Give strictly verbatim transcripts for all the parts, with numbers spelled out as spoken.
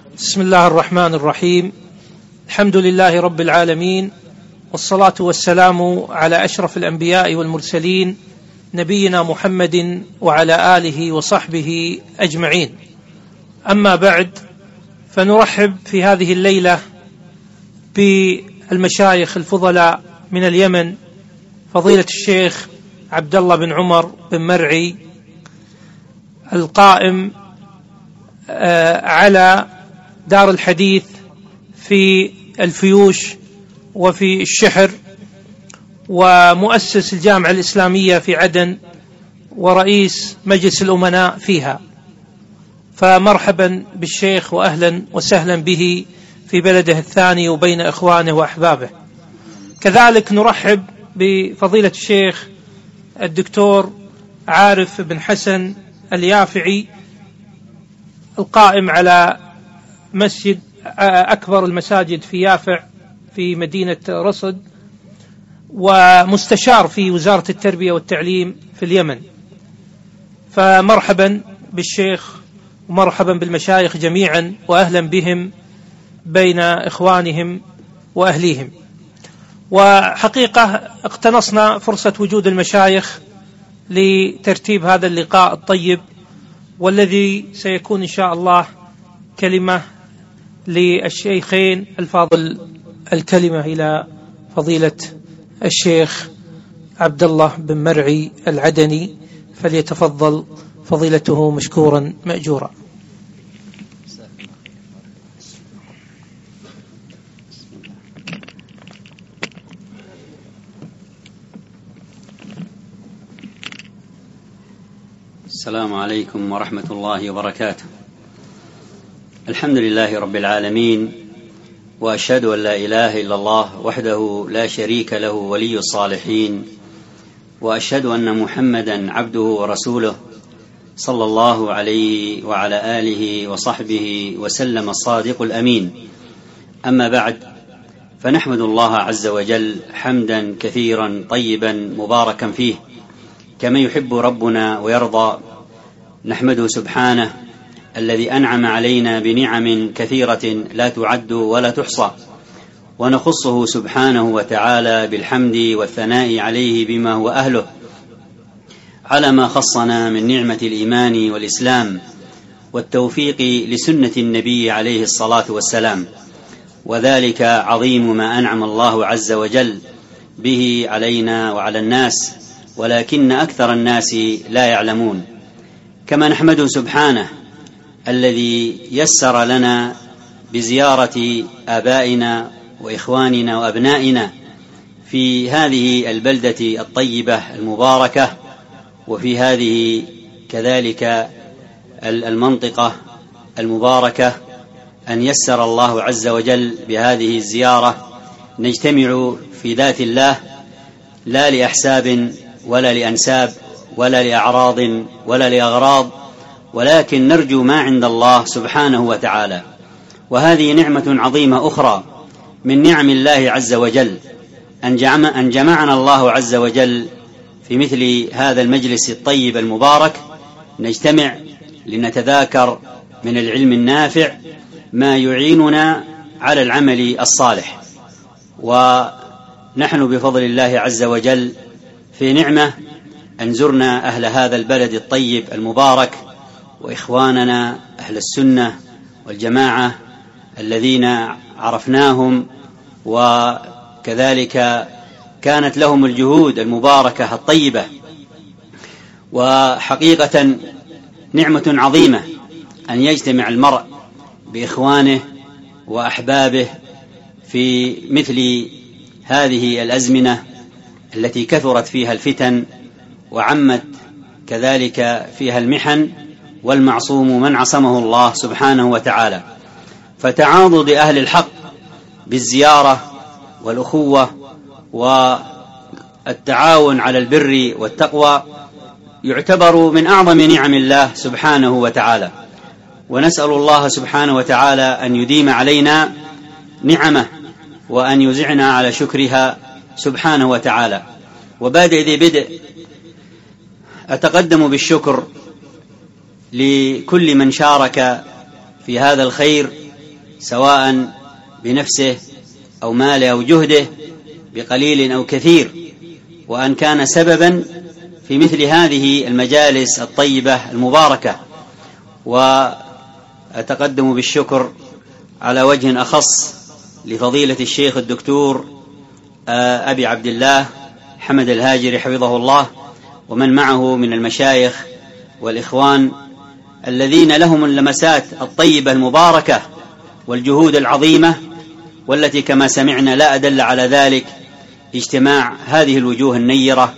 بسم الله الرحمن الرحيم. الحمد لله رب العالمين، والصلاة والسلام على أشرف الأنبياء والمرسلين نبينا محمد وعلى آله وصحبه أجمعين. أما بعد، فنرحب في هذه الليلة بالمشايخ الفضلاء من اليمن، فضيلة الشيخ عبد الله بن عمر بن مرعي القائم على دار الحديث في الفيوش وفي الشحر، ومؤسس الجامعة الإسلامية في عدن، ورئيس مجلس الأمناء فيها. فمرحبا بالشيخ وأهلا وسهلا به في بلده الثاني وبين إخوانه وأحبابه. كذلك نرحب بفضيلة الشيخ الدكتور عارف بن حسن اليافعي القائم على مسجد أكبر المساجد في يافع في مدينة رصد، ومستشار في وزارة التربية والتعليم في اليمن. فمرحبا بالشيخ ومرحبا بالمشايخ جميعا، وأهلا بهم بين إخوانهم وأهليهم. وحقيقة اقتنصنا فرصة وجود المشايخ لترتيب هذا اللقاء الطيب، والذي سيكون إن شاء الله كلمة للشيخين الفاضل. الكلمة إلى فضيلة الشيخ عبد الله بن مرعي العدني، فليتفضل فضيلته مشكورا مأجورا. السلام عليكم ورحمة الله وبركاته. الحمد لله رب العالمين، وأشهد أن لا إله إلا الله وحده لا شريك له ولي الصالحين، وأشهد أن محمدا عبده ورسوله صلى الله عليه وعلى آله وصحبه وسلم الصادق الأمين. أما بعد، فنحمد الله عز وجل حمدا كثيرا طيبا مباركا فيه كما يحب ربنا ويرضى. نحمده سبحانه الذي أنعم علينا بنعم كثيرة لا تعد ولا تحصى، ونخصه سبحانه وتعالى بالحمد والثناء عليه بما هو أهله، على ما خصنا من نعمة الإيمان والإسلام والتوفيق لسنة النبي عليه الصلاة والسلام. وذلك عظيم ما أنعم الله عز وجل به علينا وعلى الناس، ولكن أكثر الناس لا يعلمون. كما نحمده سبحانه الذي يسر لنا بزيارة آبائنا وإخواننا وأبنائنا في هذه البلدة الطيبة المباركة، وفي هذه كذلك المنطقة المباركة، أن يسر الله عز وجل بهذه الزيارة نجتمع في ذات الله، لا لأحساب ولا لأنساب ولا لأعراض ولا لأغراض، ولكن نرجو ما عند الله سبحانه وتعالى. وهذه نعمة عظيمة أخرى من نعم الله عز وجل، أن جمعنا الله عز وجل في مثل هذا المجلس الطيب المبارك، نجتمع لنتذاكر من العلم النافع ما يعيننا على العمل الصالح. ونحن بفضل الله عز وجل في نعمة أن زرنا أهل هذا البلد الطيب المبارك، وإخواننا أهل السنة والجماعة الذين عرفناهم، وكذلك كانت لهم الجهود المباركة الطيبة. وحقيقة نعمة عظيمة أن يجتمع المرء بإخوانه وأحبابه في مثل هذه الأزمنة التي كثرت فيها الفتن وعمت كذلك فيها المحن، والمعصوم من عصمه الله سبحانه وتعالى. فتعاضد أهل الحق بالزيارة والأخوة والتعاون على البر والتقوى يعتبر من أعظم نعم الله سبحانه وتعالى، ونسأل الله سبحانه وتعالى أن يديم علينا نعمه وأن يزعنا على شكرها سبحانه وتعالى. وبادئ ذي بدء أتقدم بالشكر لكل من شارك في هذا الخير سواء بنفسه أو ماله أو جهده، بقليل أو كثير، وأن كان سببا في مثل هذه المجالس الطيبة المباركة. وأتقدم بالشكر على وجه أخص لفضيلة الشيخ الدكتور أبي عبد الله حمد الهاجري حفظه الله، ومن معه من المشايخ والإخوان الذين لهم اللمسات الطيبة المباركة والجهود العظيمة، والتي كما سمعنا لا أدل على ذلك اجتماع هذه الوجوه النيرة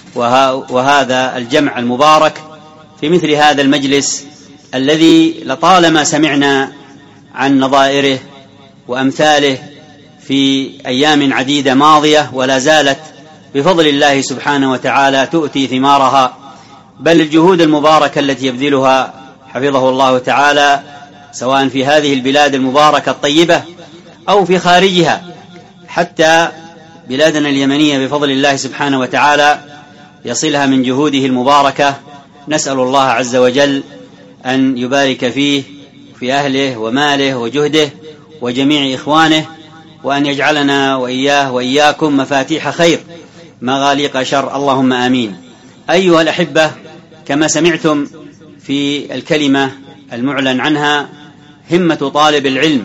وهذا الجمع المبارك في مثل هذا المجلس الذي لطالما سمعنا عن نظائره وأمثاله في أيام عديدة ماضية، ولا زالت بفضل الله سبحانه وتعالى تؤتي ثمارها. بل الجهود المباركة التي يبذلها حفظه الله تعالى سواء في هذه البلاد المباركة الطيبة أو في خارجها، حتى بلادنا اليمنية بفضل الله سبحانه وتعالى يصلها من جهوده المباركة. نسأل الله عز وجل أن يبارك فيه في أهله وماله وجهده وجميع إخوانه، وأن يجعلنا وإياه وإياكم مفاتيح خير مغاليق شر، اللهم آمين. أيها الأحبة، كما سمعتم في الكلمة المعلن عنها همة طالب العلم،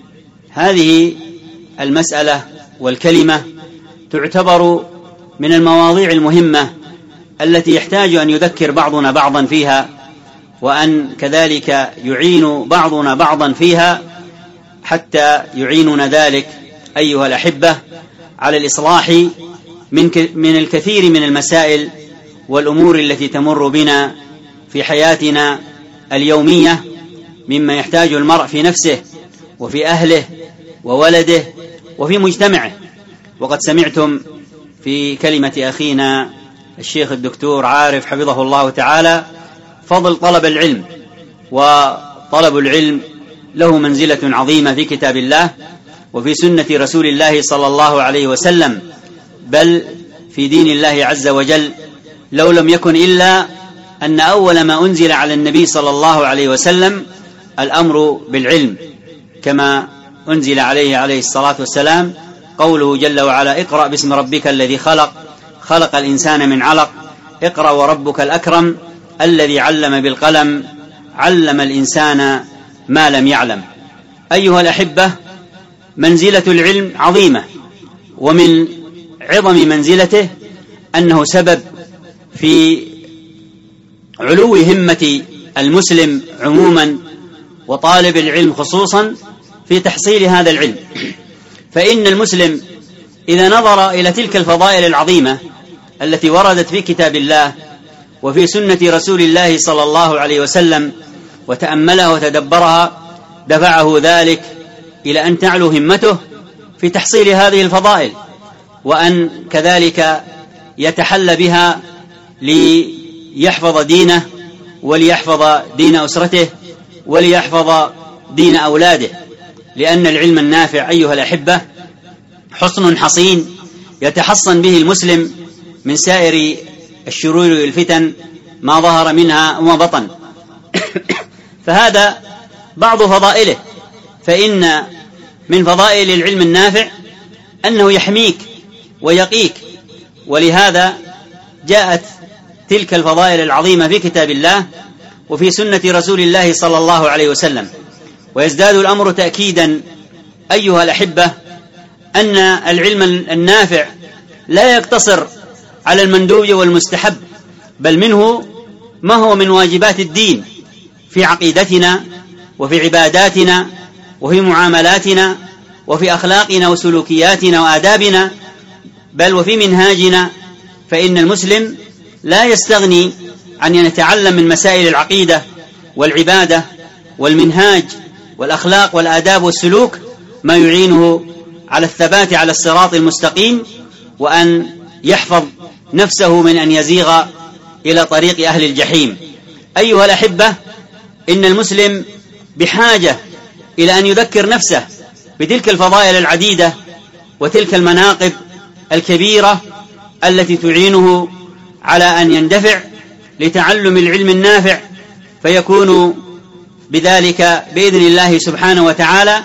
هذه المسألة والكلمة تعتبر من المواضيع المهمة التي يحتاج أن يذكر بعضنا بعضا فيها، وأن كذلك يعين بعضنا بعضا فيها، حتى يعيننا ذلك أيها الأحبة على الإصلاح من من الكثير من المسائل والأمور التي تمر بنا في حياتنا اليومية، مما يحتاج المرء في نفسه وفي أهله وولده وفي مجتمعه. وقد سمعتم في كلمة أخينا الشيخ الدكتور عارف حفظه الله تعالى فضل طلب العلم، وطلب العلم له منزلة عظيمة في كتاب الله وفي سنة رسول الله صلى الله عليه وسلم، بل في دين الله عز وجل، لو لم يكن إلا أن أول ما أنزل على النبي صلى الله عليه وسلم الأمر بالعلم، كما أنزل عليه عليه الصلاة والسلام قوله جل وعلا: اقرأ باسم ربك الذي خلق خلق الإنسان من علق اقرأ وربك الأكرم الذي علم بالقلم علم الإنسان ما لم يعلم. أيها الأحبة، منزلة العلم عظيمة، ومن عظم منزلته أنه سبب في علو همة المسلم عموما وطالب العلم خصوصا في تحصيل هذا العلم. فإن المسلم إذا نظر إلى تلك الفضائل العظيمة التي وردت في كتاب الله وفي سنة رسول الله صلى الله عليه وسلم وتأملها وتدبرها، دفعه ذلك إلى أن تعلو همته في تحصيل هذه الفضائل، وأن كذلك يتحلى بها ليحفظ دينه وليحفظ دين أسرته وليحفظ دين أولاده. لأن العلم النافع أيها الأحبة حصن حصين يتحصن به المسلم من سائر الشرور والفتن ما ظهر منها وما بطن. فهذا بعض فضائله. فإن من فضائل العلم النافع أنه يحميك ويقيك، ولهذا جاءت تلك الفضائل العظيمة في كتاب الله وفي سنة رسول الله صلى الله عليه وسلم. ويزداد الأمر تأكيدا أيها الأحبة أن العلم النافع لا يقتصر على المندوب والمستحب، بل منه ما هو من واجبات الدين في عقيدتنا وفي عباداتنا وفي معاملاتنا وفي أخلاقنا وسلوكياتنا وآدابنا، بل وفي منهاجنا. فإن المسلم لا يستغني عن أن يتعلم من مسائل العقيدة والعبادة والمنهاج والأخلاق والآداب والسلوك ما يعينه على الثبات على الصراط المستقيم، وأن يحفظ نفسه من أن يزيغ إلى طريق أهل الجحيم. أيها الأحبة، إن المسلم بحاجة إلى أن يذكر نفسه بتلك الفضائل العديدة وتلك المناقب الكبيرة التي تعينه على أن يندفع لتعلم العلم النافع، فيكون بذلك بإذن الله سبحانه وتعالى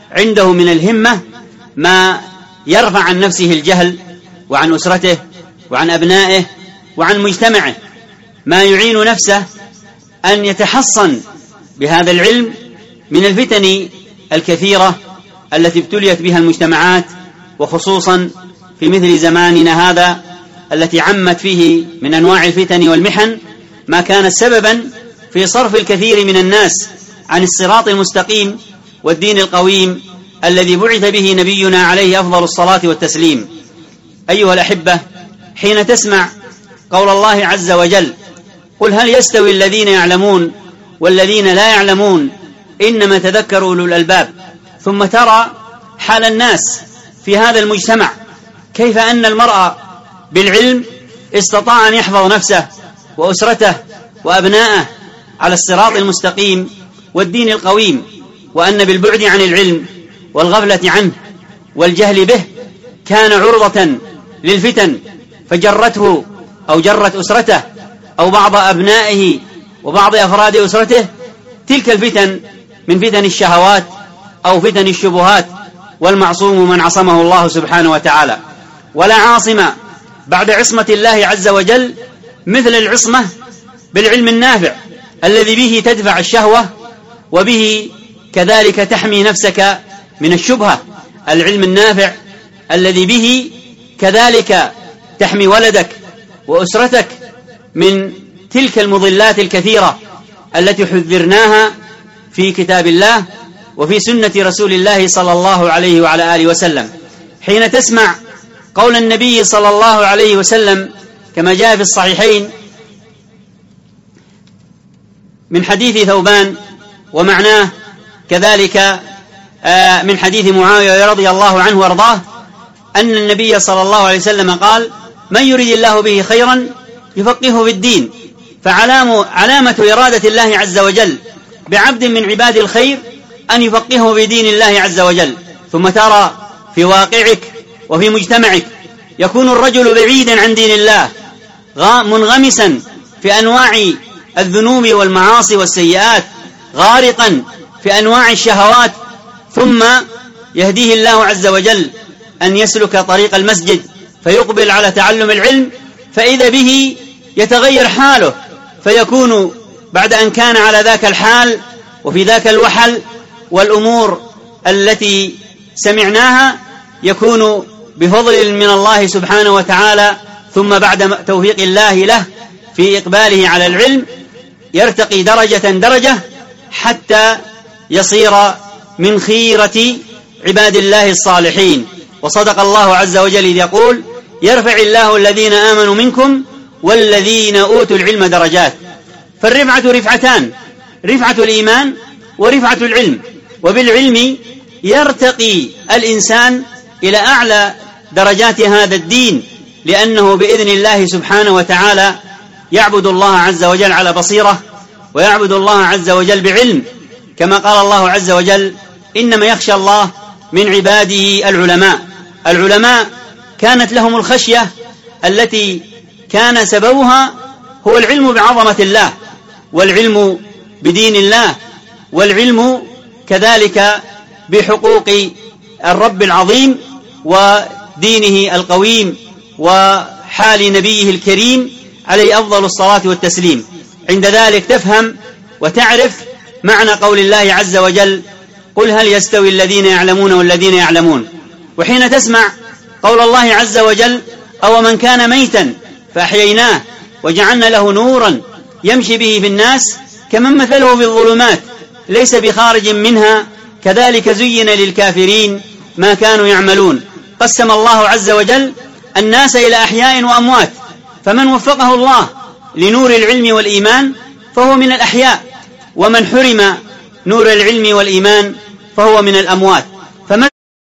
عنده من الهمة ما يرفع عن نفسه الجهل وعن أسرته وعن أبنائه وعن مجتمعه، ما يعين نفسه أن يتحصن بهذا العلم من الفتن الكثيرة التي ابتليت بها المجتمعات، وخصوصا في مثل زماننا هذا التي عمت فيه من أنواع الفتن والمحن ما كانت سببا في صرف الكثير من الناس عن الصراط المستقيم والدين القويم الذي بعث به نبينا عليه أفضل الصلاة والتسليم. أيها الأحبة، حين تسمع قول الله عز وجل: قل هل يستوي الذين يعلمون والذين لا يعلمون إنما تذكر أولو الألباب، ثم ترى حال الناس في هذا المجتمع، كيف أن المرء بالعلم استطاع أن يحفظ نفسه وأسرته وأبناءه على الصراط المستقيم والدين القويم، وأن بالبعد عن العلم والغفلة عنه والجهل به كان عرضة للفتن فجرته أو جرت أسرته أو بعض أبنائه وبعض أفراد أسرته تلك الفتن من فتن الشهوات أو فتن الشبهات، والمعصوم من عصمه الله سبحانه وتعالى. ولا عاصم بعد عصمة الله عز وجل مثل العصمة بالعلم النافع الذي به تدفع الشهوة وبه كذلك تحمي نفسك من الشبهة، العلم النافع الذي به كذلك تحمي ولدك وأسرتك من تلك المضلات الكثيرة التي حذرناها في كتاب الله وفي سنة رسول الله صلى الله عليه وعلى آله وسلم. حين تسمع قول النبي صلى الله عليه وسلم كما جاء في الصحيحين من حديث ثوبان ومعناه كذلك من حديث معاوية رضي الله عنه وارضاه أن النبي صلى الله عليه وسلم قال: من يريد الله به خيرا يفقهه في الدين. فعلامة إرادة الله عز وجل بعبد من عباد الخير أن يفقهه في دين الله عز وجل. ثم ترى في واقعك وفي مجتمعك يكون الرجل بعيدا عن دين الله منغمسا في أنواع الذنوب والمعاصي والسيئات، غارقا في أنواع الشهوات، ثم يهديه الله عز وجل أن يسلك طريق المسجد فيقبل على تعلم العلم، فإذا به يتغير حاله، فيكون بعد أن كان على ذاك الحال وفي ذاك الوحل والأمور التي سمعناها يكون بفضل من الله سبحانه وتعالى، ثم بعد توفيق الله له في إقباله على العلم يرتقي درجة درجة حتى يصير من خيرة عباد الله الصالحين. وصدق الله عز وجل إذ يقول: يرفع الله الذين آمنوا منكم والذين أوتوا العلم درجات. فالرفعة رفعتان: رفعة الإيمان ورفعة العلم، وبالعلم يرتقي الإنسان إلى أعلى درجات هذا الدين، لأنه بإذن الله سبحانه وتعالى يعبد الله عز وجل على بصيرة، ويعبد الله عز وجل بعلم، كما قال الله عز وجل: إنما يخشى الله من عباده العلماء. العلماء كانت لهم الخشية التي كان سببها هو العلم بعظمة الله، والعلم بدين الله، والعلم كذلك بحقوق الرب العظيم ودينه القويم وحال نبيه الكريم عليه أفضل الصلاة والتسليم. عند ذلك تفهم وتعرف معنى قول الله عز وجل: قل هل يستوي الذين يعلمون والذين يعلمون. وحين تسمع قول الله عز وجل: أو من كان ميتا فأحييناه وجعلنا له نورا يمشي به في الناس كمن مثله في الظلمات ليس بخارج منها كذلك زين للكافرين ما كانوا يعملون. قسم الله عز وجل الناس إلى أحياء وأموات، فمن وفقه الله لنور العلم والإيمان فهو من الأحياء، ومن حرم نور العلم والإيمان فهو من الأموات. فمن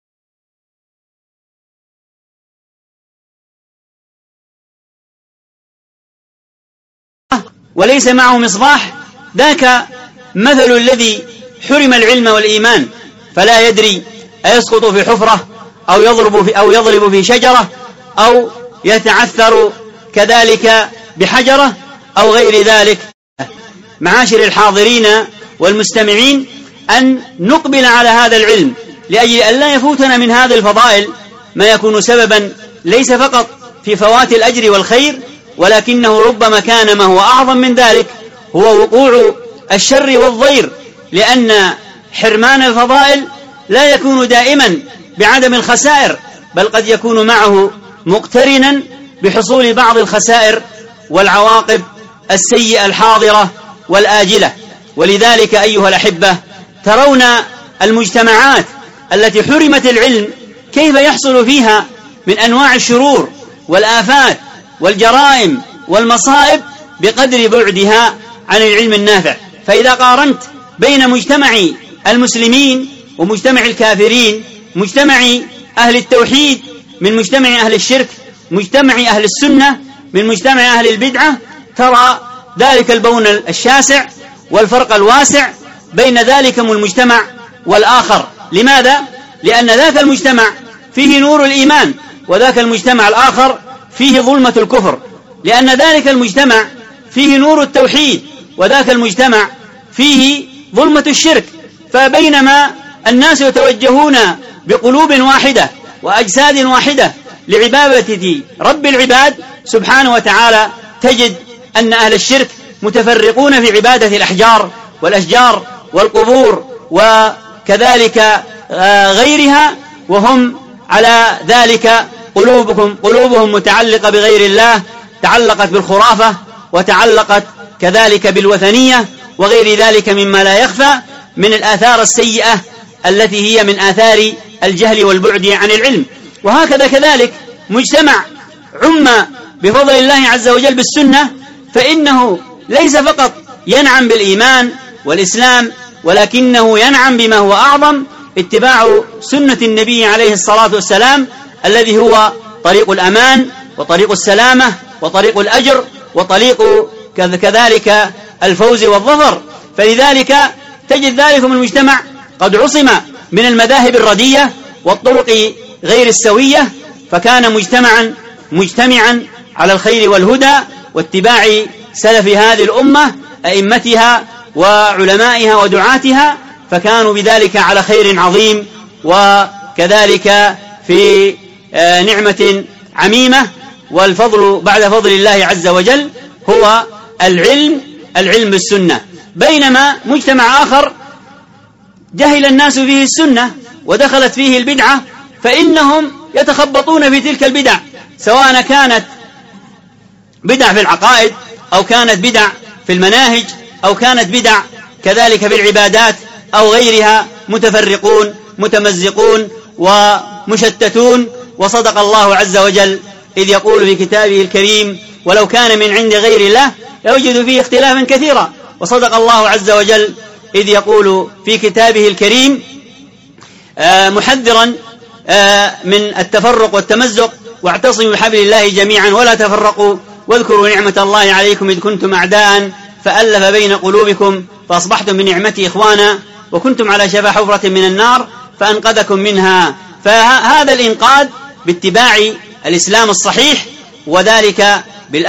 وليس معه مصباح ذاك مثل الذي حرم العلم والإيمان، فلا يدري أيسقط في حفرة أو يضرب في, أو يضرب في شجرة أو يتعثر كذلك بحجرة أو غير ذلك. معاشر الحاضرين والمستمعين، أن نقبل على هذا العلم لأجل أن لا يفوتنا من هذه الفضائل ما يكون سببا ليس فقط في فوات الأجر والخير، ولكنه ربما كان ما هو أعظم من ذلك هو وقوع الشر والضير، لأن حرمان الفضائل لا يكون دائما بعدم الخسائر، بل قد يكون معه مقترنا بحصول بعض الخسائر والعواقب السيئة الحاضرة والآجلة. ولذلك أيها الأحبة ترون المجتمعات التي حرمت العلم كيف يحصل فيها من أنواع الشرور والآفات والجرائم والمصائب بقدر بعدها عن العلم النافع. فإذا قارنت بين مجتمع المسلمين ومجتمع الكافرين، مجتمع أهل التوحيد من مجتمع أهل الشرك، مجتمع أهل السنة من مجتمع أهل البدعة، ترى ذلك البون الشاسع والفرق الواسع بين ذلكم المجتمع والآخر. لماذا؟ لأن ذاك المجتمع فيه نور الإيمان، وذاك المجتمع الآخر فيه ظلمة الكفر. لأن ذلك المجتمع فيه نور التوحيد، وذاك المجتمع فيه ظلمة الشرك. فبينما الناس يتوجهون بقلوب واحدة وأجساد واحدة لعبادة رب العباد سبحانه وتعالى، تجد أن أهل الشرك متفرقون في عبادة الأحجار والأشجار والقبور وكذلك غيرها، وهم على ذلك قلوبهم قلوبهم متعلقة بغير الله، تعلقت بالخرافة وتعلقت كذلك بالوثنية وغير ذلك مما لا يخفى من الآثار السيئة التي هي من آثار الجهل والبعد عن العلم. وهكذا كذلك مجتمع عم بفضل الله عز وجل بالسنة، فإنه ليس فقط ينعم بالإيمان والإسلام، ولكنه ينعم بما هو أعظم، اتباع سنة النبي عليه الصلاة والسلام الذي هو طريق الأمان وطريق السلامة وطريق الأجر وطريق كذلك الفوز والظفر. فلذلك تجد ذلكم المجتمع قد عصم من المذاهب الردية والطرق غير السوية، فكان مجتمعا مجتمعا على الخير والهدى واتباع سلف هذه الأمة أئمتها وعلمائها ودعاتها، فكانوا بذلك على خير عظيم وكذلك في نعمة عميمة. والفضل بعد فضل الله عز وجل هو العلم العلم بالسنة. بينما مجتمع آخر جهل الناس فيه السنة ودخلت فيه البدعة، فإنهم يتخبطون في تلك البدع، سواء كانت بدع في العقائد أو كانت بدع في المناهج أو كانت بدع كذلك في العبادات أو غيرها، متفرقون متمزقون ومشتتون. وصدق الله عز وجل إذ يقول في كتابه الكريم: ولو كان من عند غير الله لوجدوا فيه اختلافا كثيرا. وصدق الله عز وجل إذ يقول في كتابه الكريم محذرا من التفرق والتمزق: واعتصموا بحبل الله جميعا ولا تفرقوا واذكروا نعمة الله عليكم إذ كنتم أعداء فألف بين قلوبكم فأصبحتم بنعمته إخوانا وكنتم على شفا حفرة من النار فأنقذكم منها. فهذا الإنقاذ باتباع الإسلام الصحيح، وذلك بالأخذ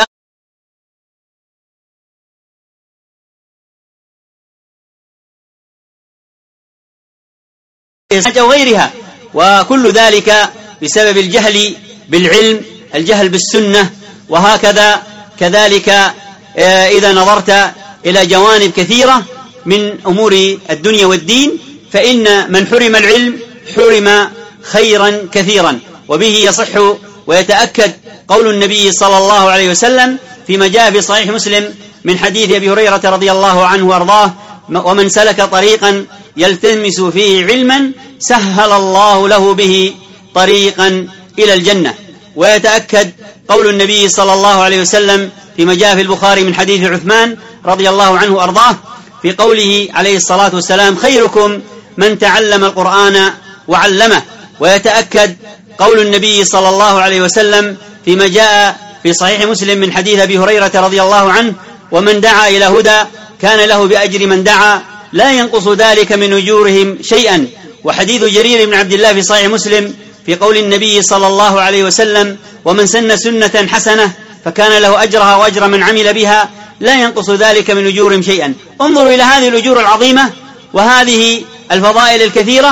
وغيرها، وكل ذلك بسبب الجهل بالعلم، الجهل بالسنة. وهكذا كذلك إذا نظرت إلى جوانب كثيرة من أمور الدنيا والدين، فإن من حرم العلم حرم خيرا كثيرا. وبه يصح ويتأكد قول النبي صلى الله عليه وسلم فيما جاء في صحيح مسلم من حديث أبي هريرة رضي الله عنه وأرضاه: ومن سلك طريقا يلتمس فيه علما سهل الله له به طريقا إلى الجنة. ويتأكد قول النبي صلى الله عليه وسلم فيما جاء في البخاري من حديث عثمان رضي الله عنه وأرضاه في قوله عليه الصلاة والسلام: خيركم من تعلم القرآن وعلمه. ويتأكد قول النبي صلى الله عليه وسلم فيما جاء في صحيح مسلم من حديث أبي هريرة رضي الله عنه: ومن دعا إلى هدى كان له بأجر من دعا لا ينقص ذلك من أجورهم شيئا. وحديث جرير بن عبد الله في صحيح مسلم في قول النبي صلى الله عليه وسلم: ومن سن سنة حسنة فكان له أجرها وأجر من عمل بها لا ينقص ذلك من أجورهم شيئا. انظروا إلى هذه الأجور العظيمة وهذه الفضائل الكثيرة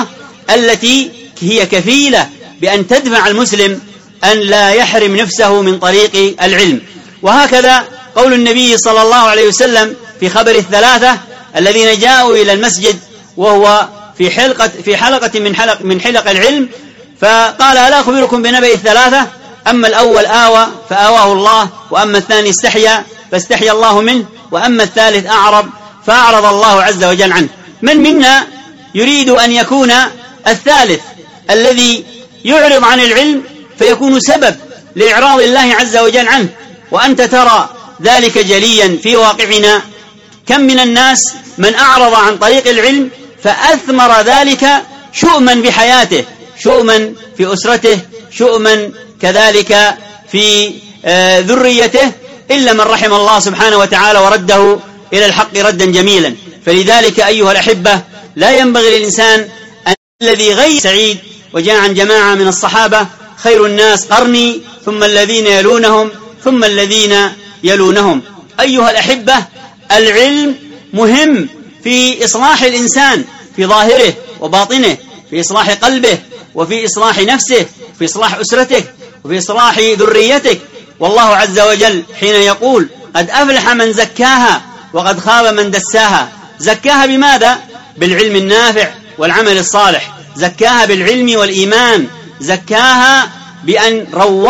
التي هي كفيلة بأن تدفع المسلم أن لا يحرم نفسه من طريق العلم. وهكذا قول النبي صلى الله عليه وسلم في خبر الثلاثة الذين جاءوا إلى المسجد وهو في حلقة في حلقة من حلق من حلق العلم، فقال: ألا أخبركم بنبأ الثلاثة؟ أما الأول آوى فآواه الله، وأما الثاني استحيا فاستحيا الله منه، وأما الثالث أعرض فأعرض الله عز وجل عنه. من منا يريد أن يكون الثالث الذي يعرض عن العلم فيكون سبب لإعراض الله عز وجل عنه؟ وأنت ترى ذلك جليا في واقعنا. كم من الناس من أعرض عن طريق العلم فأثمر ذلك شؤما بحياته، شؤما في أسرته، شؤما كذلك في آه ذريته، إلا من رحم الله سبحانه وتعالى ورده إلى الحق ردا جميلا. فلذلك أيها الأحبة لا ينبغي للإنسان أن الذي غير سعيد. وجاء عن جماعة من الصحابة: خير الناس قرني ثم الذين يلونهم ثم الذين يلونهم. أيها الأحبة، العلم مهم في إصلاح الإنسان في ظاهره وباطنه، في إصلاح قلبه وفي إصلاح نفسه، في إصلاح أسرته وفي إصلاح ذريتك. والله عز وجل حين يقول: قد أفلح من زكاها وقد خاب من دساها. زكاها بماذا؟ بالعلم النافع والعمل الصالح، زكاها بالعلم والإيمان، زكاها بأن روى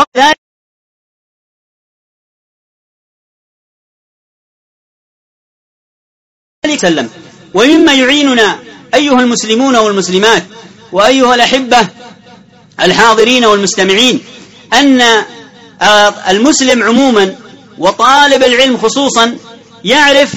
ذلك سلم. ومما يعيننا أيها المسلمون والمسلمات وأيها الأحبة الحاضرين والمستمعين أن المسلم عموما وطالب العلم خصوصا يعرف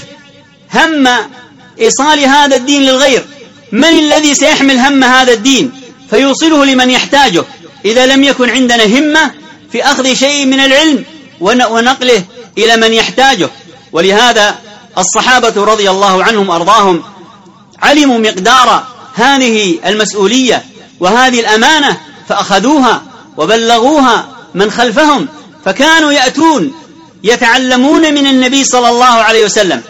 هم إيصال هذا الدين للغير. من الذي سيحمل هم هذا الدين فيوصله لمن يحتاجه إذا لم يكن عندنا همة في أخذ شيء من العلم ونقله إلى من يحتاجه؟ ولهذا الصحابة رضي الله عنهم أرضاهم علموا مقدار هذه المسؤولية وهذه الأمانة فأخذوها وبلغوها من خلفهم، فكانوا يأتون يتعلمون من النبي صلى الله عليه وسلم.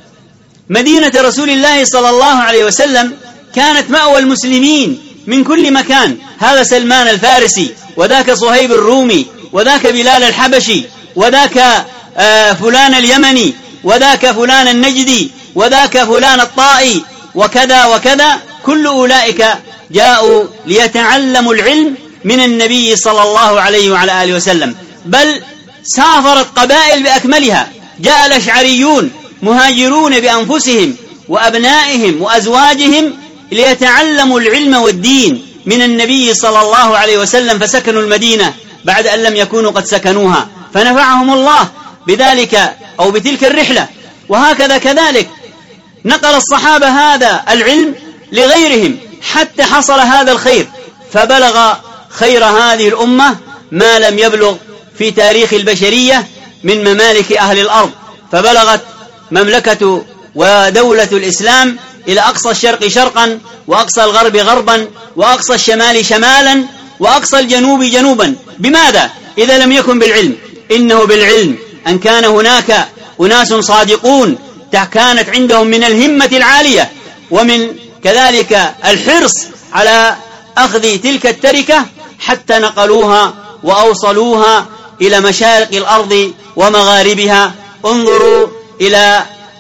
مدينة رسول الله صلى الله عليه وسلم كانت مأوى المسلمين من كل مكان. هذا سلمان الفارسي، وذاك صهيب الرومي، وذاك بلال الحبشي، وذاك آه فلان اليمني، وذاك فلان النجدي، وذاك فلان الطائي، وكذا وكذا. كل أولئك جاءوا ليتعلموا العلم من النبي صلى الله عليه وعلى آله وسلم. بل سافرت قبائل بأكملها، جاء الأشعريون مهاجرون بأنفسهم وأبنائهم وأزواجهم ليتعلموا العلم والدين من النبي صلى الله عليه وسلم، فسكنوا المدينة بعد أن لم يكونوا قد سكنوها، فنفعهم الله بذلك أو بتلك الرحلة. وهكذا كذلك نقل الصحابة هذا العلم لغيرهم حتى حصل هذا الخير، فبلغ خير هذه الأمة ما لم يبلغ في تاريخ البشرية من ممالك أهل الأرض. فبلغت مملكة ودولة الإسلام إلى أقصى الشرق شرقا، وأقصى الغرب غربا، وأقصى الشمال شمالا، وأقصى الجنوب جنوبا. بماذا إذا لم يكن بالعلم؟ إنه بالعلم أن كان هناك أناس صادقون كانت عندهم من الهمة العالية ومن كذلك الحرص على أخذ تلك التركة حتى نقلوها وأوصلوها إلى مشارق الأرض ومغاربها. انظروا إلى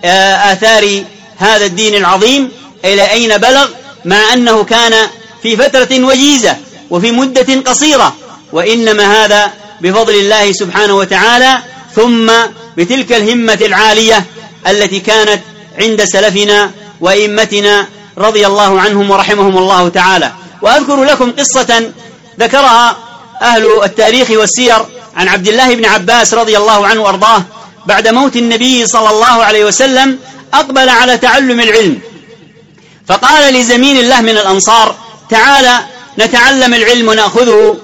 آثار هذا الدين العظيم إلى أين بلغ، مع أنه كان في فترة وجيزة وفي مدة قصيرة، وإنما هذا بفضل الله سبحانه وتعالى، ثم بتلك الهمة العالية التي كانت عند سلفنا وإمتنا رضي الله عنهم ورحمهم الله تعالى. وأذكر لكم قصة ذكرها أهل التاريخ والسير عن عبد الله بن عباس رضي الله عنه وأرضاه. بعد موت النبي صلى الله عليه وسلم أقبل على تعلم العلم، فقال لزميل له من الأنصار: تعالى نتعلم العلم ونأخذه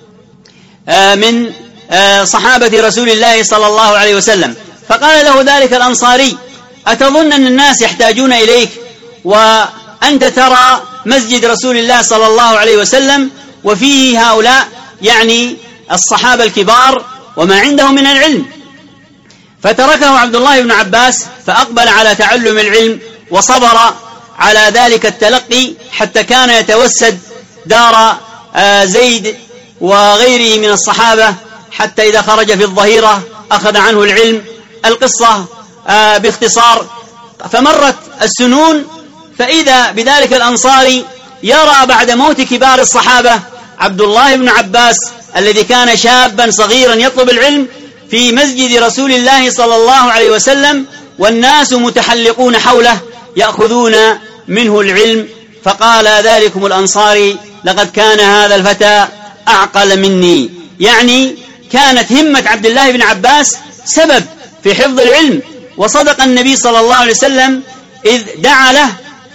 من صحابة رسول الله صلى الله عليه وسلم. فقال له ذلك الأنصاري: أتظن أن الناس يحتاجون إليك وأنت ترى مسجد رسول الله صلى الله عليه وسلم وفيه هؤلاء يعني الصحابة الكبار وما عندهم من العلم؟ فتركه عبد الله بن عباس فأقبل على تعلم العلم وصبر على ذلك التلقي حتى كان يتوسد دار زيد وغيره من الصحابة حتى إذا خرج في الظهيرة أخذ عنه العلم. القصة باختصار: فمرت السنون فإذا بذلك الأنصاري يرى بعد موت كبار الصحابة عبد الله بن عباس الذي كان شابا صغيرا يطلب العلم في مسجد رسول الله صلى الله عليه وسلم، والناس متحلقون حوله يأخذون منه العلم، فقال ذلكم الأنصاري: لقد كان هذا الفتى أعقل مني. يعني كانت همة عبد الله بن عباس سبب في حفظ العلم، وصدق النبي صلى الله عليه وسلم إذ دعا له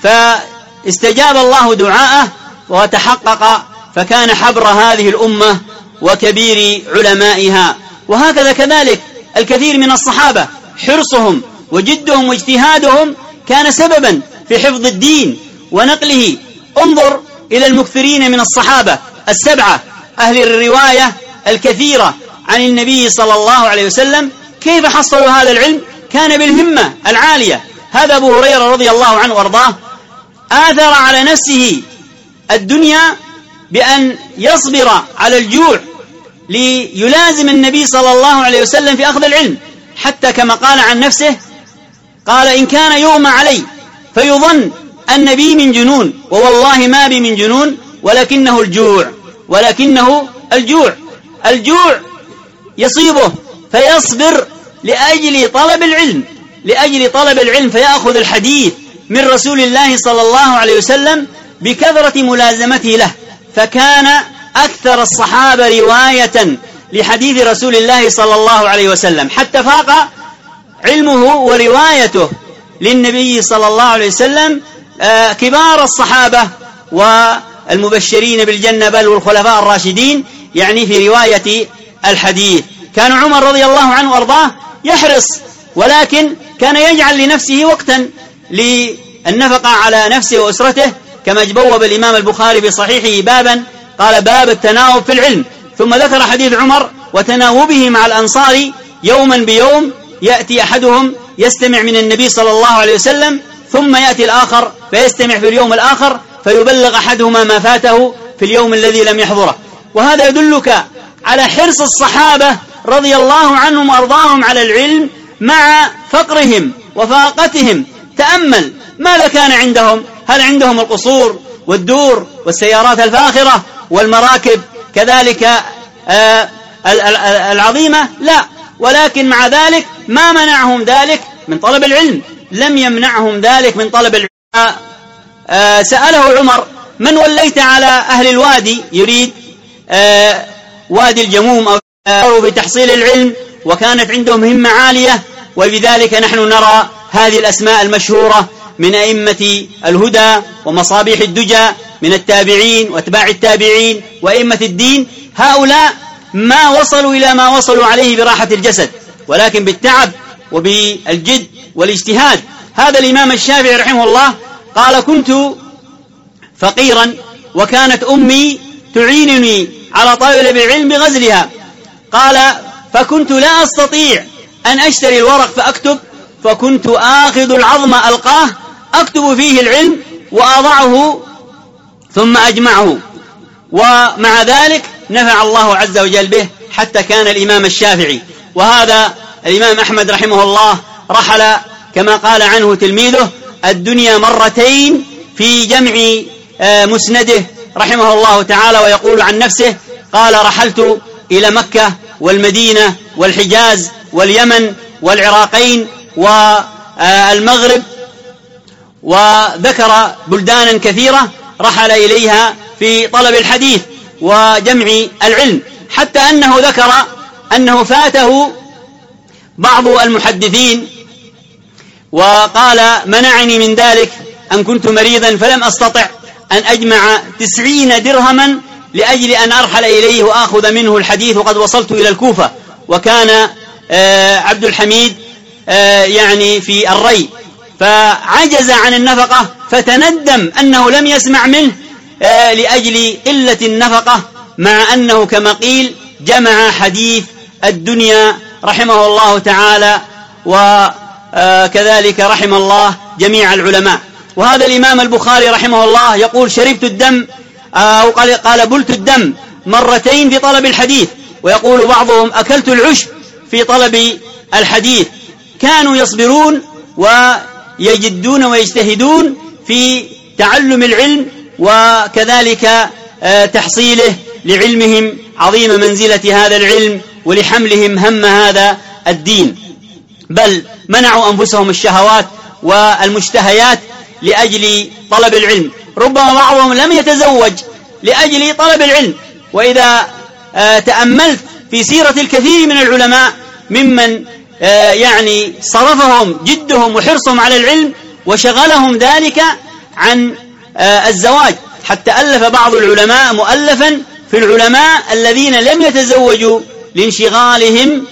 فاستجاب الله دعاءه وتحقق، فكان حبر هذه الأمة وكبير علمائها. وهكذا كذلك الكثير من الصحابة حرصهم وجدهم واجتهادهم كان سببا في حفظ الدين ونقله. انظر إلى المكثرين من الصحابة السبعة أهل الرواية الكثيرة عن النبي صلى الله عليه وسلم، كيف حصلوا هذا العلم؟ كان بالهمة العالية. هذا أبو هريرة رضي الله عنه وارضاه آثر على نفسه الدنيا بأن يصبر على الجوع ليلازم النبي صلى الله عليه وسلم في أخذ العلم، حتى كما قال عن نفسه قال: إن كان يغمى علي فيظن أن بي من جنون، ووالله ما بي من جنون ولكنه الجوع ولكنه الجوع الجوع يصيبه فيصبر لأجل طلب العلم لأجل طلب العلم فيأخذ الحديث من رسول الله صلى الله عليه وسلم بكثرة ملازمته له، فكان أكثر الصحابة رواية لحديث رسول الله صلى الله عليه وسلم، حتى فاق علمه وروايته للنبي صلى الله عليه وسلم كبار الصحابة والمبشرين بالجنة بل والخلفاء الراشدين، يعني في رواية الحديث. كان عمر رضي الله عنه وارضاه يحرص، ولكن كان يجعل لنفسه وقتا للنفقة على نفسه وأسرته، كما بوب الإمام البخاري في صحيحه بابا قال: باب التناوب في العلم، ثم ذكر حديث عمر وتناوبه مع الأنصار يوما بيوم، يأتي أحدهم يستمع من النبي صلى الله عليه وسلم، ثم يأتي الآخر فيستمع في اليوم الآخر، فيبلغ أحدهما ما فاته في اليوم الذي لم يحضره. وهذا يدلك على حرص الصحابة رضي الله عنهم وأرضاهم على العلم مع فقرهم وفاقتهم. تأمل ماذا كان عندهم؟ هل عندهم القصور والدور والسيارات الفاخرة والمراكب كذلك آه العظيمة؟ لا، ولكن مع ذلك ما منعهم ذلك من طلب العلم، لم يمنعهم ذلك من طلب العلم. آه سأله عمر: من وليت على أهل الوادي؟ يريد آه وادي الجموم أو آه بتحصيل العلم، وكانت عندهم همة عالية. وبذلك نحن نرى هذه الأسماء المشهورة من أئمة الهدى ومصابيح الدجى من التابعين واتباع التابعين وأئمة الدين، هؤلاء ما وصلوا إلى ما وصلوا عليه براحة الجسد، ولكن بالتعب وبالجد والاجتهاد. هذا الإمام الشافعي رحمه الله قال: كنت فقيرا وكانت أمي تعينني على طلب العلم بغزلها، قال: فكنت لا أستطيع أن أشتري الورق فأكتب، فكنت آخذ العظم ألقاه أكتب فيه العلم وأضعه ثم أجمعه، ومع ذلك نفع الله عز وجل به حتى كان الإمام الشافعي. وهذا الإمام أحمد رحمه الله رحل كما قال عنه تلميذه الدنيا مرتين في جمع مسنده رحمه الله تعالى، ويقول عن نفسه قال: رحلت إلى مكة والمدينة والحجاز واليمن والعراقين والمغرب، وذكر بلدانا كثيرة رحل إليها في طلب الحديث وجمع العلم، حتى أنه ذكر أنه فاته بعض المحدثين وقال: منعني من ذلك أن كنت مريضا فلم أستطع أن أجمع تسعين درهما لأجل أن أرحل إليه وأخذ منه الحديث، وقد وصلت إلى الكوفة، وكان عبد الحميد يعني في الري، فعجز عن النفقة فتندم أنه لم يسمع منه لأجل قلة النفقة، مع أنه كما قيل جمع حديث الدنيا رحمه الله تعالى، وكذلك رحم الله جميع العلماء. وهذا الإمام البخاري رحمه الله يقول: شربت الدم أو قال, قال بلت الدم مرتين في طلب الحديث، ويقول بعضهم أكلت العشب في طلب الحديث. كانوا يصبرون ويجدون ويجتهدون في تعلم العلم وكذلك تحصيله لعلمهم عظيم منزلة هذا العلم ولحملهم هم هذا الدين، بل منعوا أنفسهم الشهوات والمشتهيات لأجل طلب العلم. ربما بعضهم لم يتزوج لأجل طلب العلم. وإذا تأملت في سيرة الكثير من العلماء ممن يعني صرفهم جدهم وحرصهم على العلم وشغلهم ذلك عن الزواج، حتى ألف بعض العلماء مؤلفا في العلماء الذين لم يتزوجوا لانشغالهم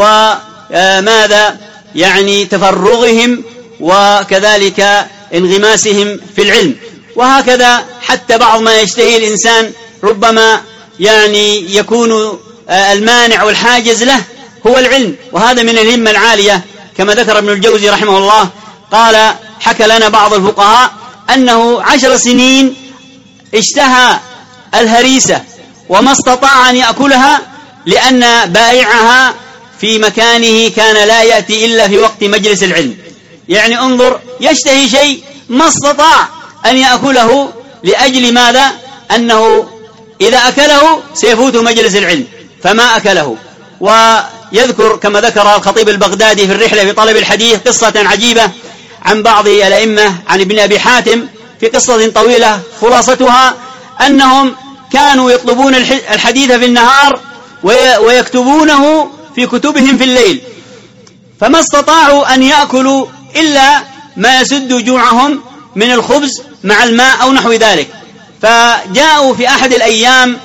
وماذا يعني تفرغهم وكذلك انغماسهم في العلم. وهكذا حتى بعض ما يشتهي الإنسان ربما يعني يكون المانع والحاجز له هو العلم، وهذا من الهمة العالية كما ذكر ابن الجوزي رحمه الله. قال حكى لنا بعض الفقهاء أنه عشر سنين اشتهى الهريسة وما استطاع أن يأكلها لأن بائعها في مكانه كان لا يأتي إلا في وقت مجلس العلم. يعني انظر، يشتهي شيء ما استطاع أن يأكله لأجل ماذا؟ أنه إذا أكله سيفوت مجلس العلم فما أكله. ويذكر كما ذكر الخطيب البغدادي في الرحلة في طلب الحديث قصة عجيبة عن بعض الأئمة عن ابن أبي حاتم في قصة طويلة خلاصتها أنهم كانوا يطلبون الحديث في النهار ويكتبونه في كتبهم في الليل، فما استطاعوا أن يأكلوا إلا ما يسد جوعهم من الخبز مع الماء أو نحو ذلك. فجاءوا في أحد الأيام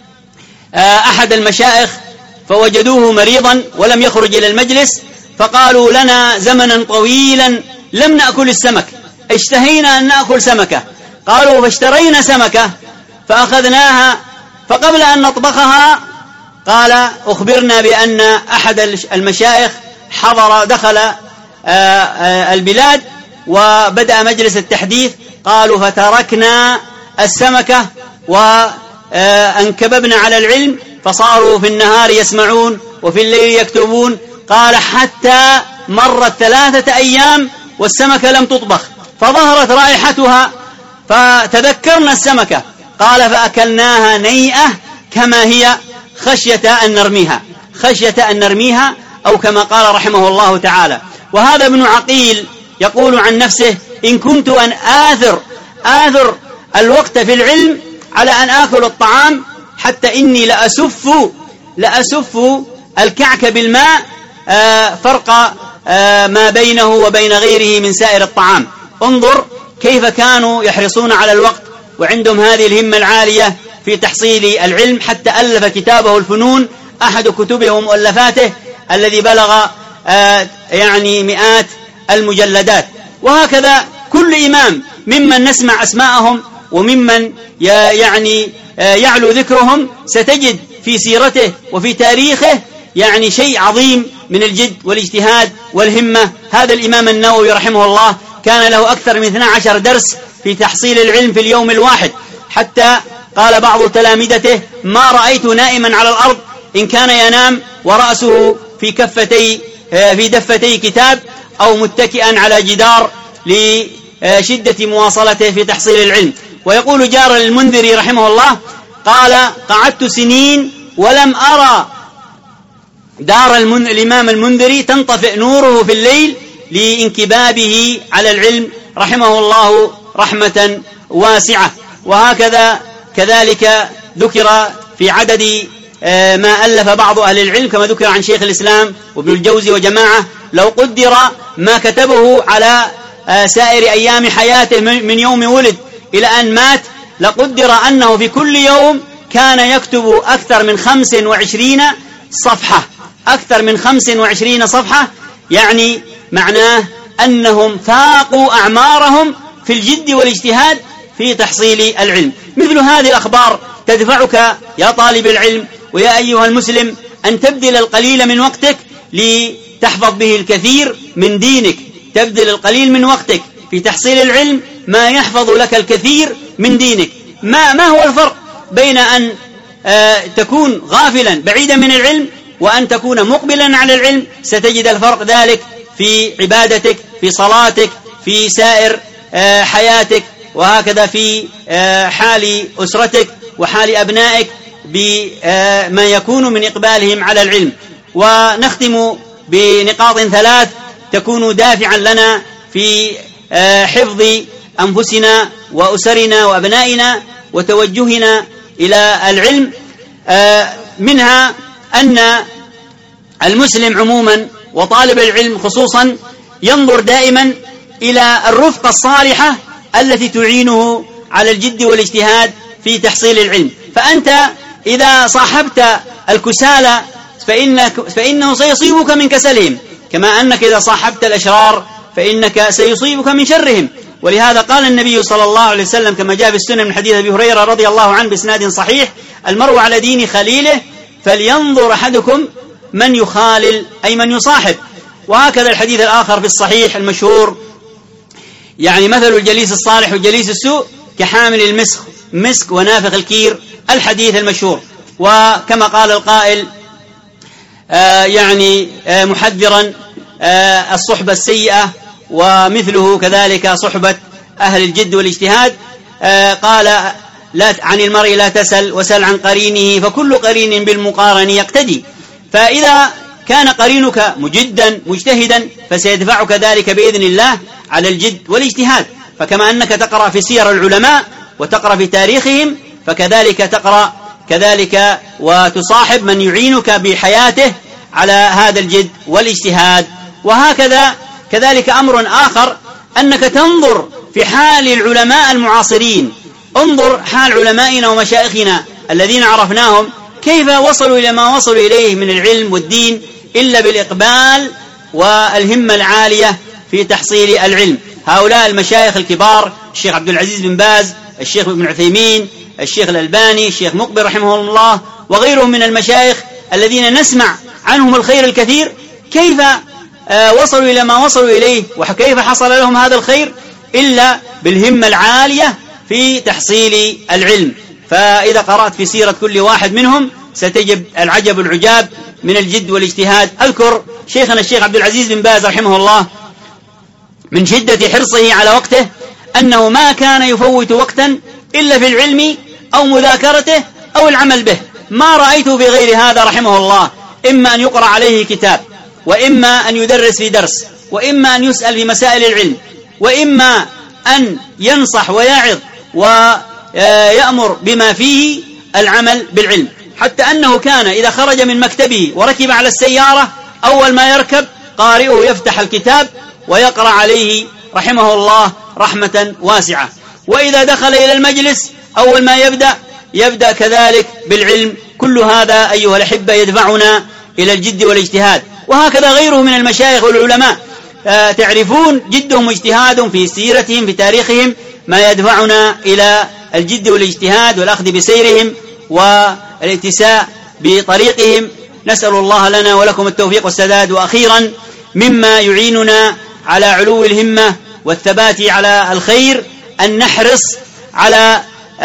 أحد المشايخ فوجدوه مريضا ولم يخرج إلى المجلس، فقالوا لنا زمنا طويلا لم نأكل السمك، اشتهينا أن نأكل سمكة. قالوا فاشترينا سمكة فأخذناها، فقبل أن نطبخها قال أخبرنا بأن أحد المشايخ حضر دخل البلاد وبدأ مجلس التحديث. قالوا فتركنا السمكة وانكببنا على العلم، فصاروا في النهار يسمعون وفي الليل يكتبون. قال حتى مرت ثلاثة أيام والسمكة لم تطبخ، فظهرت رائحتها فتذكرنا السمكة. قال فأكلناها نيئة كما هي خشية أن نرميها خشية أن نرميها أو كما قال رحمه الله تعالى. وهذا ابن عقيل يقول عن نفسه إن كنت أن آثر آثر الوقت في العلم على أن آكل الطعام حتى إني لأسف لأسف الكعك بالماء فرق ما بينه وبين غيره من سائر الطعام. انظر كيف كانوا يحرصون على الوقت وعندهم هذه الهمة العالية في تحصيل العلم، حتى ألف كتابه الفنون أحد كتبه ومؤلفاته الذي بلغ يعني مئات المجلدات. وهكذا كل إمام ممن نسمع أسماءهم وممن يعني يعلو ذكرهم ستجد في سيرته وفي تاريخه يعني شيء عظيم من الجد والاجتهاد والهمة. هذا الإمام النووي رحمه الله كان له أكثر من اثني عشر درس في تحصيل العلم في اليوم الواحد، حتى قال بعض تلامذته ما رأيت نائما على الأرض إن كان ينام ورأسه في كفتي في دفتي كتاب أو متكئا على جدار لشدة مواصلته في تحصيل العلم. ويقول جار المنذري رحمه الله قال قعدت سنين ولم أرى دار المن... الإمام المنذري تنطفئ نوره في الليل لانكبابه على العلم رحمه الله رحمة واسعة. وهكذا كذلك ذكر في عدد ما ألف بعض أهل العلم كما ذكر عن شيخ الإسلام وابن الجوزي وجماعة لو قدر ما كتبه على سائر أيام حياته من يوم ولد إلى أن مات لقدر أنه في كل يوم كان يكتب أكثر من خمس وعشرين صفحة أكثر من خمس وعشرين صفحة يعني معناه أنهم فاقوا أعمارهم في الجد والاجتهاد في تحصيل العلم. مثل هذه الأخبار تدفعك يا طالب العلم ويا أيها المسلم أن تبذل القليل من وقتك لتحفظ به الكثير من دينك، تبذل القليل من وقتك في تحصيل العلم ما يحفظ لك الكثير من دينك. ما, ما هو الفرق بين أن تكون غافلا بعيدا من العلم وأن تكون مقبلا على العلم. ستجد الفرق ذلك في عبادتك، في صلاتك، في سائر حياتك، وهكذا في حال أسرتك وحال أبنائك بما يكون من إقبالهم على العلم. ونختم بنقاط ثلاث تكون دافعا لنا في حفظ أنفسنا وأسرنا وأبنائنا وتوجهنا إلى العلم. منها أن المسلم عموما وطالب العلم خصوصا ينظر دائما إلى الرفقة الصالحة التي تعينه على الجد والاجتهاد في تحصيل العلم. فأنت إذا صاحبت الكسالى فإنك فإنه سيصيبك من كسلهم، كما أنك إذا صاحبت الأشرار فإنك سيصيبك من شرهم. ولهذا قال النبي صلى الله عليه وسلم كما جاء في السنن من حديث أبي هريرة رضي الله عنه بإسناد صحيح: المرء على دين خليله فلينظر أحدكم من يخالل، أي من يصاحب. وهكذا الحديث الآخر في الصحيح المشهور: يعني مثل الجليس الصالح والجليس السوء كحامل المسك مسك ونافخ الكير، الحديث المشهور. وكما قال القائل آه يعني آه محذرا آه الصحبة السيئة، ومثله كذلك صحبة أهل الجد والاجتهاد. آه قال لا عن المرء لا تسل وسل عن قرينه فكل قرين بالمقارن يقتدي. فإذا كان قرينك مجدا مجتهدا فسيدفعك ذلك بإذن الله على الجد والاجتهاد. فكما أنك تقرأ في سير العلماء وتقرأ في تاريخهم فكذلك تقرأ كذلك وتصاحب من يعينك بحياته على هذا الجد والاجتهاد. وهكذا كذلك أمر آخر أنك تنظر في حال العلماء المعاصرين. انظر حال علمائنا ومشايخنا الذين عرفناهم كيف وصلوا إلى ما وصلوا إليه من العلم والدين إلا بالإقبال والهمة العالية في تحصيل العلم. هؤلاء المشايخ الكبار: الشيخ عبد العزيز بن باز، الشيخ ابن عثيمين، الشيخ الألباني، الشيخ مقبل رحمه الله، وغيرهم من المشايخ الذين نسمع عنهم الخير الكثير، كيف وصلوا إلى ما وصلوا إليه وكيف حصل لهم هذا الخير إلا بالهمة العالية في تحصيل العلم. فإذا قرأت في سيرة كل واحد منهم ستجد العجب العجاب من الجد والاجتهاد. أذكر شيخنا الشيخ عبد العزيز بن باز رحمه الله من شدة حرصه على وقته أنه ما كان يفوت وقتا إلا في العلم أو مذاكرته أو العمل به. ما رأيته بغير هذا رحمه الله، إما أن يقرأ عليه كتاب، وإما أن يدرس في درس، وإما أن يسأل في مسائل العلم، وإما أن ينصح ويعظ ويأمر بما فيه العمل بالعلم. حتى أنه كان إذا خرج من مكتبه وركب على السيارة أول ما يركب قارئه يفتح الكتاب ويقرأ عليه رحمه الله رحمة واسعة. وإذا دخل إلى المجلس أول ما يبدأ يبدأ كذلك بالعلم. كل هذا أيها الأحبة يدفعنا إلى الجد والاجتهاد. وهكذا غيره من المشايخ والعلماء تعرفون جدهم واجتهادهم في سيرتهم في تاريخهم ما يدفعنا إلى الجد والاجتهاد والأخذ بسيرهم والاتساء بطريقهم. نسأل الله لنا ولكم التوفيق والسداد. وأخيرا مما يعيننا على علو الهمة والثبات على الخير أن نحرص على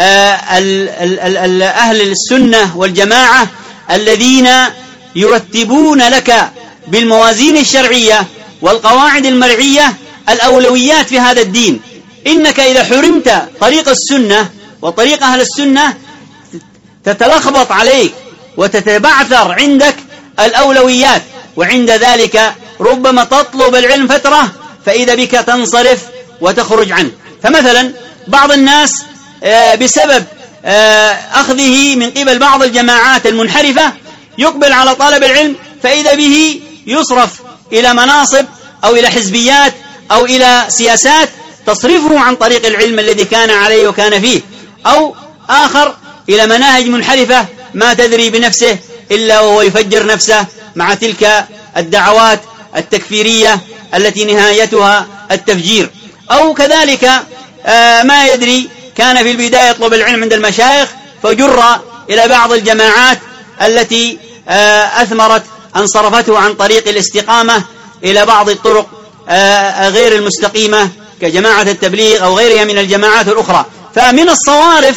أهل السنة والجماعة الذين يرتبون لك بالموازين الشرعية والقواعد المرعية الأولويات في هذا الدين. إنك إذا حرمت طريق السنة وطريق أهل السنة تتلخبط عليك وتتبعثر عندك الأولويات، وعند ذلك ربما تطلب العلم فترة فإذا بك تنصرف وتخرج عنه. فمثلا بعض الناس بسبب أخذه من قبل بعض الجماعات المنحرفة يقبل على طالب العلم فإذا به يصرف إلى مناصب أو إلى حزبيات أو إلى سياسات تصرفه عن طريق العلم الذي كان عليه وكان فيه، أو آخر إلى مناهج منحرفة ما تدري بنفسه إلا وهو يفجر نفسه مع تلك الدعوات التكفيرية التي نهايتها التفجير. أو كذلك ما يدري كان في البداية يطلب العلم عند المشايخ فجر إلى بعض الجماعات التي أثمرت أن صرفته عن طريق الاستقامة إلى بعض الطرق غير المستقيمة كجماعة التبليغ أو غيرها من الجماعات الأخرى. فمن الصوارف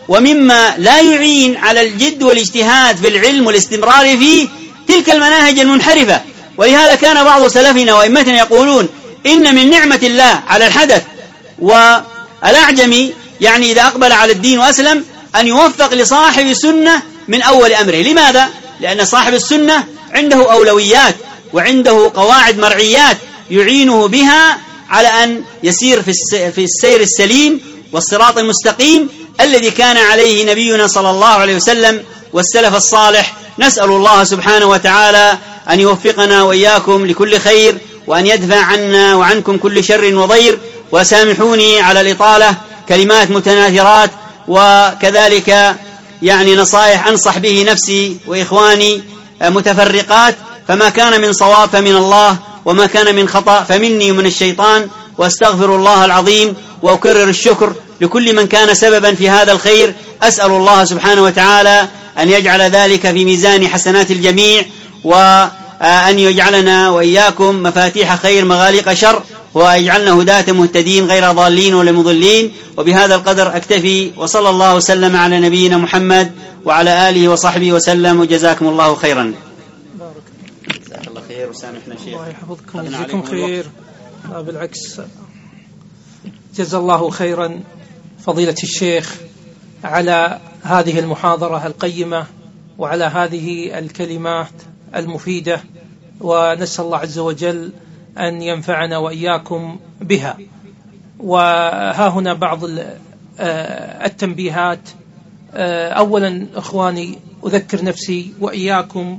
ومما لا يعين على الجد والاجتهاد في العلم والاستمرار فيه تلك المناهج المنحرفة. ولهذا كان بعض سلفنا وإمتنا يقولون إن من نعمة الله على الحدث والأعجمي يعني إذا أقبل على الدين وأسلم أن يوفق لصاحب السنة من أول أمره. لماذا؟ لأن صاحب السنة عنده أولويات وعنده قواعد مرعيات يعينه بها على أن يسير في السير السليم والصراط المستقيم الذي كان عليه نبينا صلى الله عليه وسلم والسلف الصالح. نسأل الله سبحانه وتعالى أن يوفقنا وإياكم لكل خير، وأن يدفع عنا وعنكم كل شر وضير. وسامحوني على الإطالة، كلمات متناثرات وكذلك يعني نصائح أنصح به نفسي وإخواني متفرقات، فما كان من صواب فمن الله، وما كان من خطأ فمني ومن الشيطان، واستغفر الله العظيم وأكرر الشكر لكل من كان سببا في هذا الخير. أسأل الله سبحانه وتعالى أن يجعل ذلك في ميزان حسنات الجميع، وأن يجعلنا وإياكم مفاتيح خير مغاليق شر، ويجعلنا هداة مهتدين غير ضالين ولا مضلين. وبهذا القدر أكتفي، وصلى الله وسلم على نبينا محمد وعلى آله وصحبه وسلم، وجزاكم الله خيرا. جزاك الله خير وسامحنا شيخ. الله يحفظكم ويجزيكم خير. لا بالعكس، جزا الله خيرا فضيلة الشيخ على هذه المحاضرة القيمة وعلى هذه الكلمات المفيدة، ونسأل الله عز وجل أن ينفعنا وإياكم بها. وها هنا بعض التنبيهات. أولا إخواني، أذكر نفسي وإياكم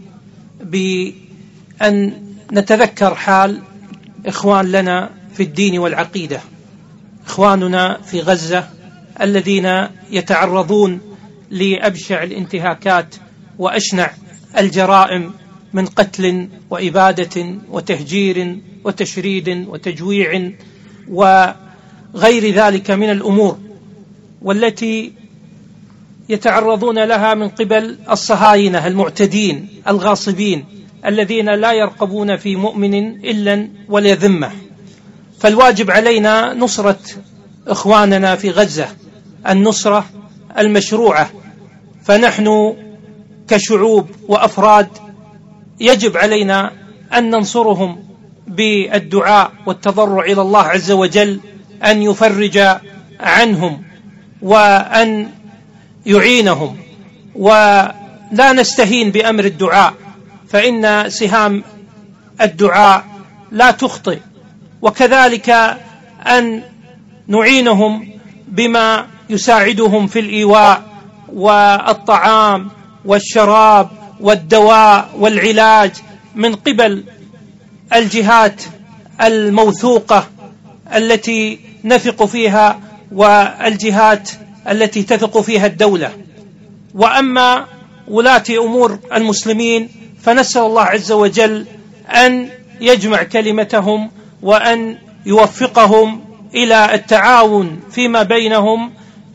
بأن نتذكر حال إخوان لنا في الدين والعقيدة، إخواننا في غزة الذين يتعرضون لأبشع الانتهاكات وأشنع الجرائم من قتل وإبادة وتهجير وتشريد وتجويع وغير ذلك من الأمور، والتي يتعرضون لها من قبل الصهاينة المعتدين الغاصبين الذين لا يرقبون في مؤمن إلا ولا ذمة. فالواجب علينا نصرة إخواننا في غزة، النصرة المشروعة. فنحن كشعوب وأفراد يجب علينا أن ننصرهم بالدعاء والتضرع إلى الله عز وجل أن يفرج عنهم وأن يعينهم، ولا نستهين بأمر الدعاء، فإن سهام الدعاء لا تخطئ. وكذلك أن نعينهم بما يساعدهم في الإيواء والطعام والشراب والدواء والعلاج من قبل الجهات الموثوقة التي نثق فيها والجهات التي تثق فيها الدولة. وأما ولاة أمور المسلمين فنسأل الله عز وجل أن يجمع كلمتهم وأن يوفقهم إلى التعاون فيما بينهم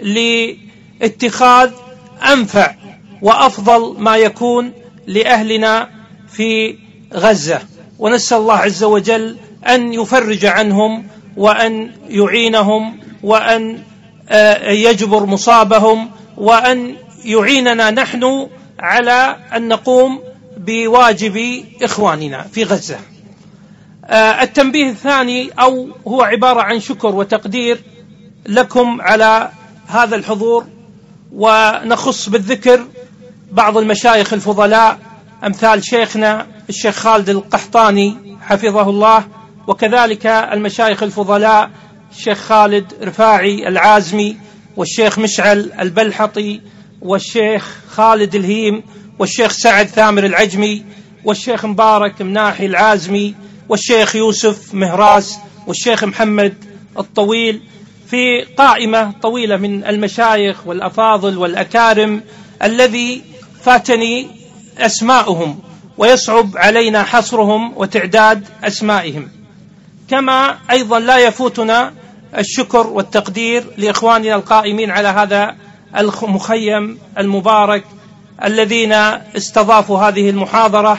لاتخاذ أنفع وأفضل ما يكون لأهلنا في غزة. ونسأل الله عز وجل أن يفرج عنهم وأن يعينهم وأن يجبر مصابهم وأن يعيننا نحن على أن نقوم بواجب إخواننا في غزة. التنبيه الثاني أو هو عبارة عن شكر وتقدير لكم على هذا الحضور، ونخص بالذكر بعض المشايخ الفضلاء أمثال شيخنا الشيخ خالد القحطاني حفظه الله، وكذلك المشايخ الفضلاء الشيخ خالد رفاعي العازمي والشيخ مشعل البلحطي والشيخ خالد الهيم والشيخ سعد ثامر العجمي والشيخ مبارك مناحي العازمي والشيخ يوسف مهراس والشيخ محمد الطويل، في قائمة طويلة من المشايخ والأفاضل والأكارم الذي فاتني أسماؤهم ويصعب علينا حصرهم وتعداد أسمائهم. كما أيضا لا يفوتنا الشكر والتقدير لإخواننا القائمين على هذا المخيم المبارك الذين استضافوا هذه المحاضرة،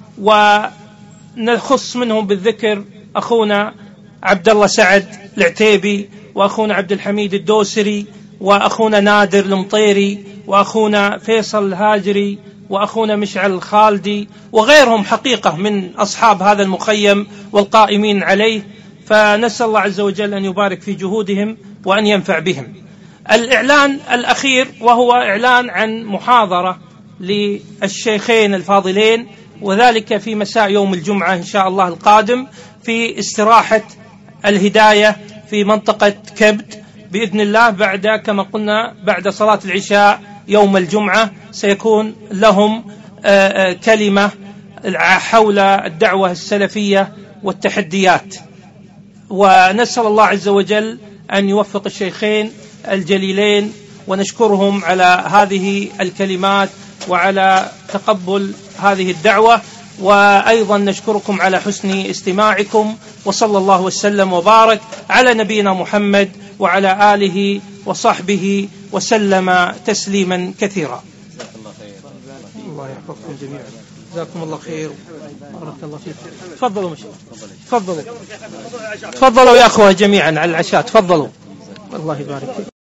ونخص منهم بالذكر أخونا عبد الله سعد العتيبي وأخونا عبد الحميد الدوسري وأخونا نادر المطيري وأخونا فيصل الهاجري وأخونا مشعل الخالدي وغيرهم حقيقة من أصحاب هذا المخيم والقائمين عليه، فنسأل الله عز وجل أن يبارك في جهودهم وأن ينفع بهم. الإعلان الأخير وهو إعلان عن محاضرة للشيخين الفاضلين، وذلك في مساء يوم الجمعة إن شاء الله القادم في استراحة الهداية في منطقة كبد بإذن الله، بعد كما قلنا بعد صلاة العشاء يوم الجمعة سيكون لهم كلمة حول الدعوة السلفية والتحديات. ونسأل الله عز وجل أن يوفق الشيخين الجليلين ونشكرهم على هذه الكلمات وعلى تقبل هذه الدعوة، وأيضا نشكركم على حسن استماعكم، وصلى الله وسلم وبارك على نبينا محمد وعلى آله وصحبه وسلم تسليما كثيرا. الله يحفظكم جميعا، جزاكم الله خير، بارك الله فيكم. تفضلوا مشي. تفضلوا تفضلوا يا أخوة جميعا على العشاء، تفضلوا، الله يبارك فيكم.